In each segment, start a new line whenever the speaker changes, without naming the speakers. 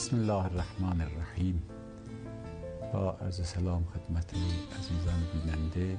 بسم الله الرحمن الرحیم. با عرض سلام خدمت عزیزان بیننده.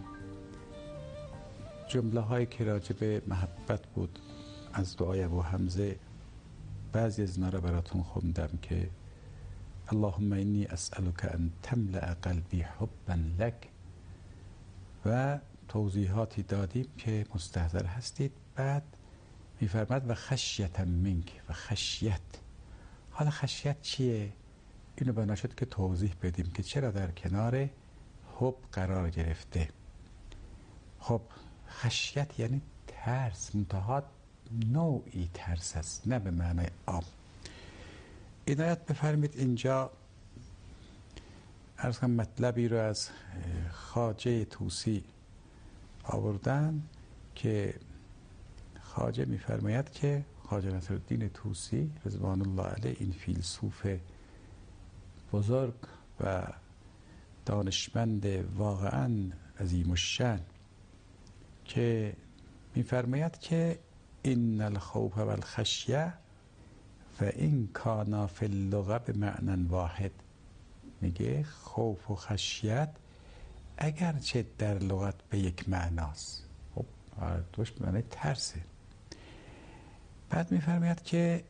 جمله هایی که راجع به محبت بود از دعای ابو حمزه، بعضی از اینا را براتون خوندم که اللهم انی اسألک ان تملأ قلبی حبا لک، و توضیحاتی دادیم که مستحضر هستید. بعد میفرماد و خشیت منک، و خشیت. حالا خشیت چیه؟ اینو بنا شد که توضیح بدیم که چرا در کنار حب قرار گرفته. خب خشیت یعنی ترس، منتها نوعی ترس است، نه به معنای عام. عنایت بفرمید اینجا عرض کنم مطلبی رو از خواجه طوسی آوردن که خواجه میفرماید که خواجه نصرالدین طوسی رضوان الله علیه، این فیلسوف بزرگ و دانشمند واقعا عظیم الشأن، که میفرماید که ان الخوف و الخشیه و این کانا فی اللغه به معنی واحد. میگه خوف و خشیت اگرچه در لغت به یک معناست، خب دوش به معنی ترسه. بعد میفرماید که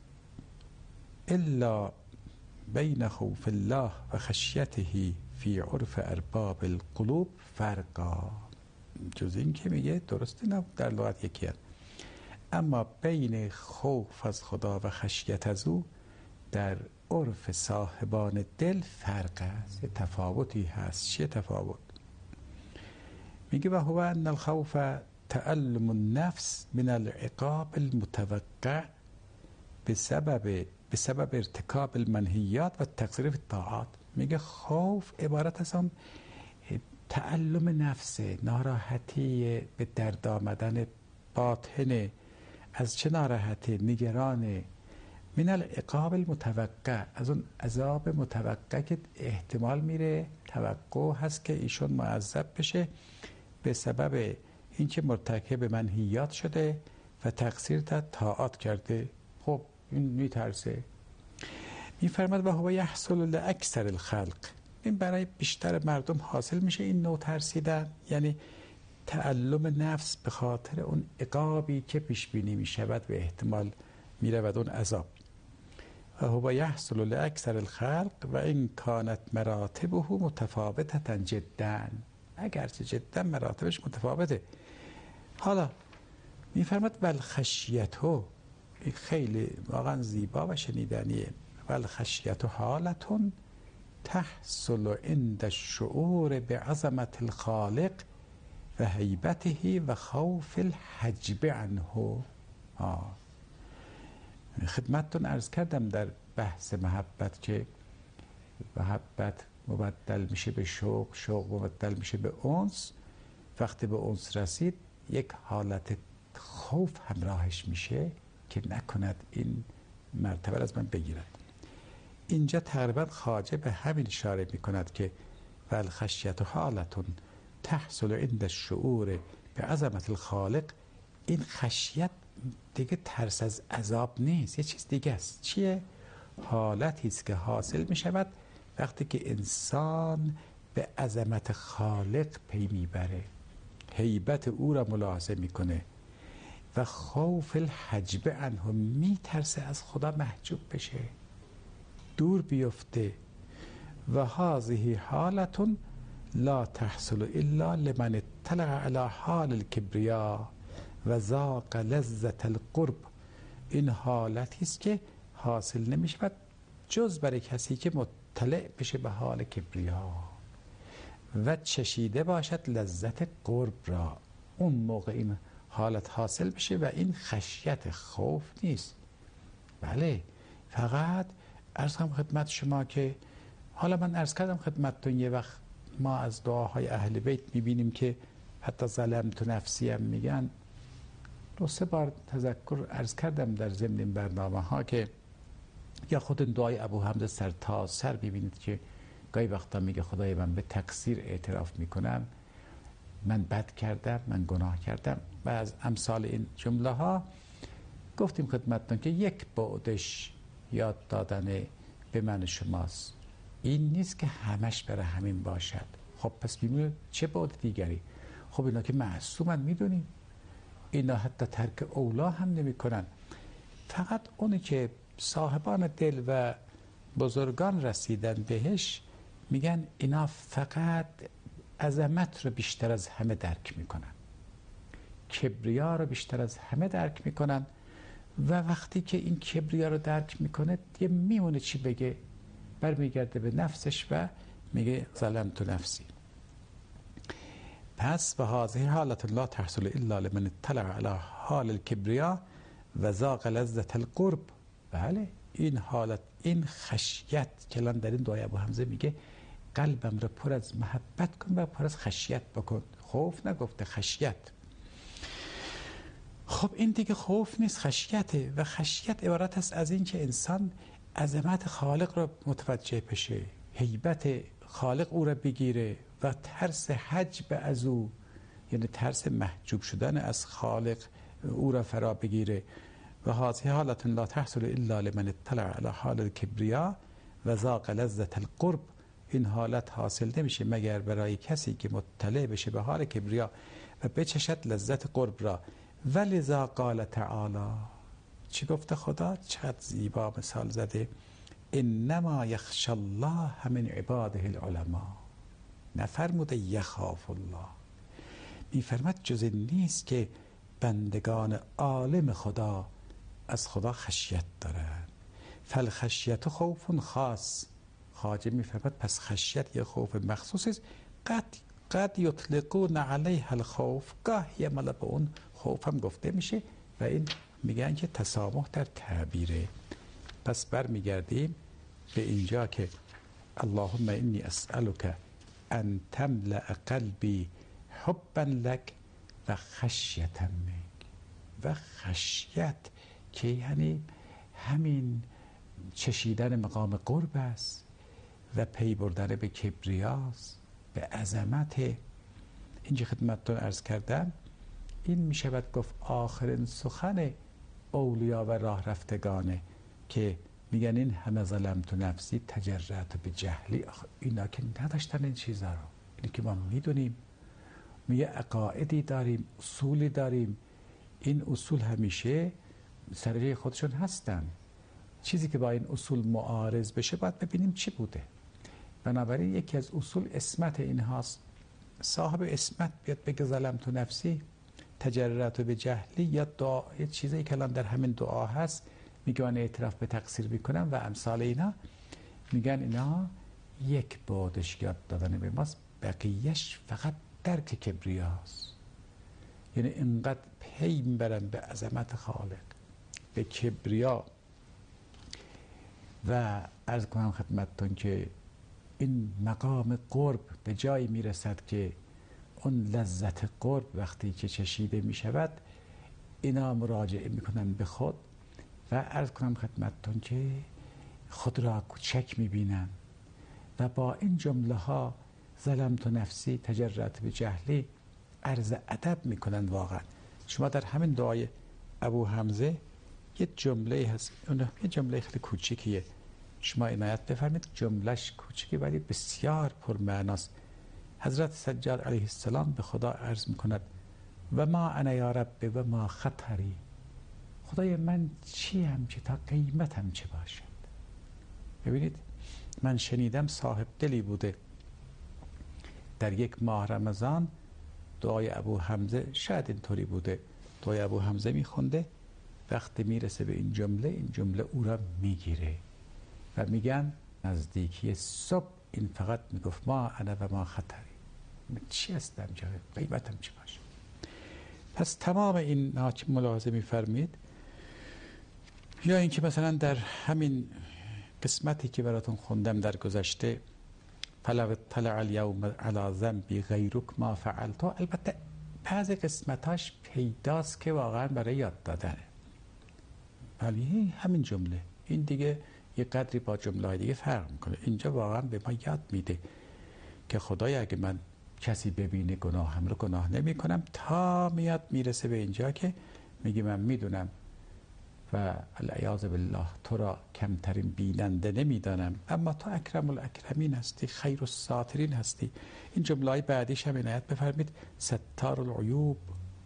الا بین خوف الله و خشیته فی عرف ارباب القلوب فرقا. جز این که میگه درسته نه در لغت یکی هست، اما بین خوف از خدا و خشیت از او در عرف صاحبان دل فرق است، یه تفاوتی هست. چیه تفاوت؟ میگه و هو ان الخوف تعلم النفس من العقاب المتوقع بسبب ارتکاب المنهیات و تقصیر فی الطاعات. میگه خوف عبارت است از تعلم نفس، ناراحتی به درد آمدن باطن. از چه ناراحتی؟ نگران. من العقاب المتوقع، از اون عذاب متوقع که احتمال میره، توقع هست که ایشون معذب بشه به سبب اینکه مرتکب منهیات شده و تقصیر در طاعات کرده. خب این میترسه. میفرماد و هو یحصل لاکثر الخلق، این برای بیشتر مردم حاصل میشه این نوع ترسیدن، یعنی تعلم نفس به خاطر اون عقابی که پیش بینی میشود و احتمال میرود اون عذاب. و هو یحصل لاکثر الخلق و این کانت مراتبه متفاوتة جدا، اگرچه جدا مراتبش متفاوته. حالا میفرماد والخشیته، خیلی واقعا زیبا و شنیدنیه. والخشیته حالتون تحصل عند الشعور بعظمت الخالق و هیبته و خوف الحجب عنه. خدمتتون عرض کردم در بحث محبت که محبت مبدل میشه به شوق، شوق مبدل میشه به انس. وقتی به انس رسید یک حالت خوف همراهش میشه که نکند این مرتبه از من بگیرد. اینجا تقریبا خواجه به همین اشاره میکند که والخشیت حالتون تحصل عند الشعور به عظمت الخالق. این خشیت دیگه ترس از عذاب نیست، یه چیز دیگه است. چیه؟ حالتی است که حاصل میشود وقتی که انسان به عظمت خالق پی میبره، هیبت او را ملاحظه میکنه و خوف الحجب عنه، میترسه از خدا محجوب بشه، دور بیفته. و هذه حالتون لا تحصل الا لمن اطلع على حال الکبریا و ذاق لذت القرب. این حالتی است که حاصل نمیشود جز برای کسی که مطلع بشه به حال کبریا و چشیده باشد لذت قرب را، اون موقع این حالت حاصل بشه و این خشیت خوف نیست. بله، فقط عرض کنم خدمت شما که حالا من عرض کردم خدمتتون یه وقت ما از دعاهای اهل بیت میبینیم که حتی ظلمت نفسی هم میگن. 2-3 بار تذکر عرض کردم در ضمن این برنامه ها که یا خود دعای ابو حمزه سر تا سر ببینید که گاهی وقتا میگه خدای من به تقصیر اعتراف میکنم، من بد کردم، من گناه کردم و از امثال این جمله ها. گفتیم خدمتتون که یک بعدش یاد دادن به من شماست. این نیست که همش برای همین باشد. خب پس میمونه چه بعد دیگری؟ خب اینا که معصومن میدونیم، اینا حتی ترک اولا هم نمی کنن. فقط اونی که صاحبان دل و بزرگان رسیدن بهش میگن اینا فقط عظمت رو بیشتر از همه درک میکنن، کبریا رو بیشتر از همه درک میکنن و وقتی که این کبریا رو درک میکنه دیگه میمونه چی بگه؟ برمیگرده به نفسش و میگه ظلمت نفسی. پس و هذه حالت لا تحصل الا لمن اطلع علی حال الکبریا و ذاق لذت القرب. بله این حالت، این خشیت که الان در این دعای ابو حمزه میگه قلبم رو پر از محبت کن و پر از خشیت بکن. خوف نگفته، خشیت. خب این دیگه خوف نیست، خشیته. و خشیت عبارت است از این که انسان عظمت خالق رو متوجه بشه، هیبت خالق او را بگیره و ترس حجب از او، یعنی ترس محجوب شدن از خالق او را فرا بگیره. و هذه حالت لا تحصل الا لمن اطلع علی حال الکبریا و ذاق لذت القرب. این حالت حاصل نمیشه مگر برای کسی که مطلع بشه به حال کبریا و بچشد لذت قرب را. ولذا قال تعالی، چی گفته خدا؟ چقدر زیبا مثال زده. انما یخشی الله من عباده العلماء. نفرموده یخاف الله، میفرماد جز نیست که بندگان عالم خدا از خدا خشیت دارند. فالخشیت خوف خاص. خواجه میفرماد پس خشیت یه خوف مخصوصی است. قد یطلقون علیها الخوف، گاهی مال به اون خوف هم گفته میشه و این میگن که تسامح در تعبیره. پس برمیگردیم به اینجا که اللهم انی اسألک ان تملأ قلبی حبا لک و خشیت منک. و خشیت که یعنی همین چشیدن مقام قرب است و پی بردن به کبریاست، به عظمت. اینجا خدمتتون عرض کردم این می شود گفت آخرین سخن اولیا و راه رفتگانه که میگن این همه ظلمت نفسی تجرأت به جهلی. اینا که نداشتن این چیزا رو، اینی که ما میدونیم، میگه عقایدی داریم، اصولی داریم، این اصول همیشه سر جای خودشون هستن. چیزی که با این اصول معارض بشه باید ببینیم چی بوده. بنابراین یکی از اصول عصمت اینهاست. صاحب عصمت بیاد بگه ظلمت نفسی تجرأت به جهلی، یا دعا، یه چیزی که الان در همین دعا هست، میگه من اعتراف به تقصیر میکنم و امثال اینا، میگن اینا یک بادش یاد دادن به ماست، بقیهش فقط درک کبریاست. یعنی اینقدر پی میبرن به عظمت خالق، به کبریا. و عرض کنم خدمتتون که این مقام قرب به جایی میرسد که اون لذت قرب وقتی که چشیده میشود اینا مراجعه میکنن به خود و عرض کنم خدمتتون که خود را کوچک میبینن و با این جمله ها ظلمت نفسی تجرأت به جهلی عرض ادب میکنن. واقعا شما در همین دعای ابو حمزه یه جمله هست، اون یه جمله خیلی کوچیکیه، شما عنایت بفرمید، جملهش کوچیکی ولی بسیار پرمعناست. حضرت سجاد علیه السلام به خدا عرض میکند و ما انا یا رب و ما خطری. خدای من چیم که تا قیمتم چه باشد؟ ببینید من شنیدم صاحب دلی بوده در یک ماه رمضان دعای ابو حمزه، شاید اینطوری بوده، دعای ابو حمزه میخونده، وقتی میرسه به این جمله او را میگیره و میگن نزدیکی صبح این فقط میگفت ما انا و ما خطری، من چی هستم جای قیمتم چی باشه؟ پس تمام این که ملاحظه میفرمید، یا اینکه مثلا در همین قسمتی که براتون خوندم در گذشته فلو طلع الیوم علی ذنبی غیرک ما فعلت، البته بعض قسمتاش پیداست که واقعا برای یاد دادنه، ولی همین جمله این دیگه یه قدری با جمله های دیگه فرق میکنه. اینجا واقعا به ما یاد میده که خدای اگه من کسی ببینه گناهم رو گناه نمی کنم، تا میاد میرسه به اینجا که میگه من میدونم و العیاذ بالله تو را کمترین بیننده نمیدانم، اما تو اکرم الاکرمین هستی، خیر الساترین هستی. این جمله بعدیش هم عنایت بفرمید. ستار العیوب،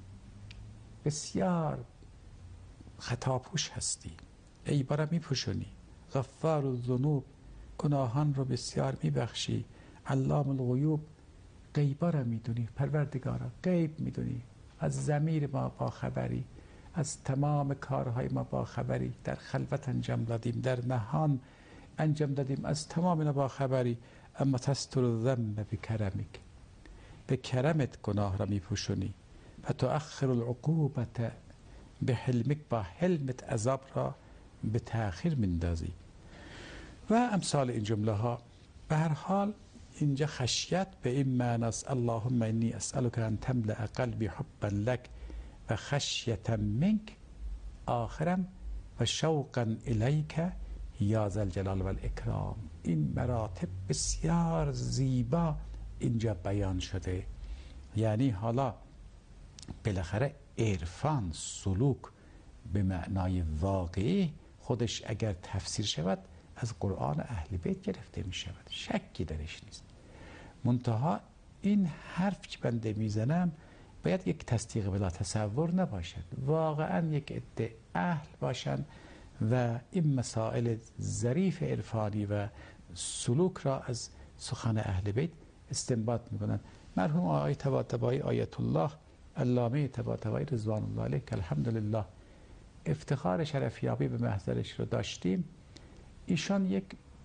بسیار خطاپوش هستی، عیبا را میپوشونی. غفار الذنوب، گناهان رو بسیار میبخشی. علام الغیوب، غیبا را میدونی. پروردگارا غیب میدونی، از ضمیر ما با خبری، از تمام کارهای ما با خبری. در خلوت انجام دادیم، در نهان انجام دادیم، از تمام اینا با خبری. اما تستر الذنب بکرمک، به کرمت گناه را میپوشونی. و تؤخر العقوبة به حلمک، با حلمت عذاب را به تأخیر میندازی. و امثال این جمله ها. به هر حال اینجا خشیت به این معنی است: اللهم انی اسألک ان تملأ قلبی حبا لک و خشیة منک آخرم و شوقا الیک یا ذا الجلال و الاکرام. این مراتب بسیار زیبا اینجا بیان شده. یعنی حالا بالاخره عرفان، سلوک به معنای واقعی خودش اگر تفسیر شود از قرآن اهل بیت گرفته می شود، شکی درش نیست. منتها این حرف که بنده میزنم باید یک تصدیق بلا تصور نباشد، واقعا یک عده اهل باشند و این مسائل ظریف عرفانی و سلوک را از سخن اهل بیت استنباط میکنند. مرحوم آقای طباطبایی آیت الله علامه طباطبایی رضوان الله علیه که الحمدلله افتخار شرفیابی به محضرش رو داشتیم، ایشان یک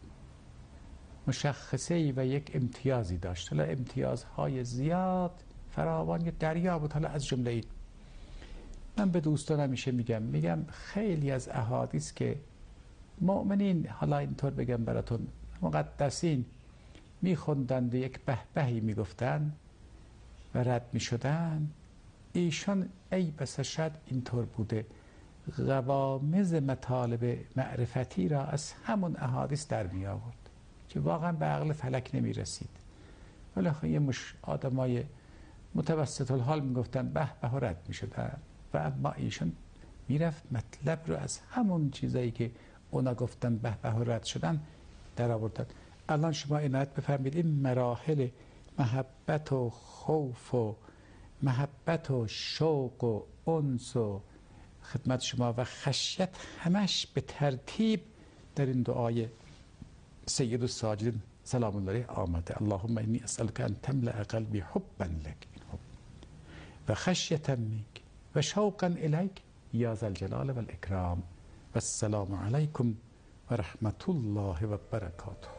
مشخصه‌ای و یک امتیازی داشت. حالا امتیازهای زیاد فراوان، دریا بود. حالا از جمله این من به دوستان همیشه میگم خیلی از احادیث که مؤمنین، حالا اینطور بگم براتون، مقدسین میخوندند و یک بهبهی میگفتن و رد میشدن، ایشان ای بسا شاید اینطور بوده غوامض مطالب معرفتی را از همون احادیث در می آورد که واقعا به عقل فلک نمی رسید. ولی خب یه آدمای متوسط الحال می گفتن به به و رد می شدن و اما ایشان می رفت مطلب رو از همون چیزایی که اونا گفتن به به و رد شدن در آوردن. الان شما عنایت بفرمید این مراحل محبت و خوف و محبت و شوق و انس و خدمت شما و خشیت همش به ترتیب در این دعای سید الساجدین سلام الله علیه آمده. اللهم انی اسألک ان تملأ قلبی حبا لک و خشیة منک و شوقا الیک یا ذا الجلال و الاکرام. و السلام علیکم و رحمت الله و برکاته.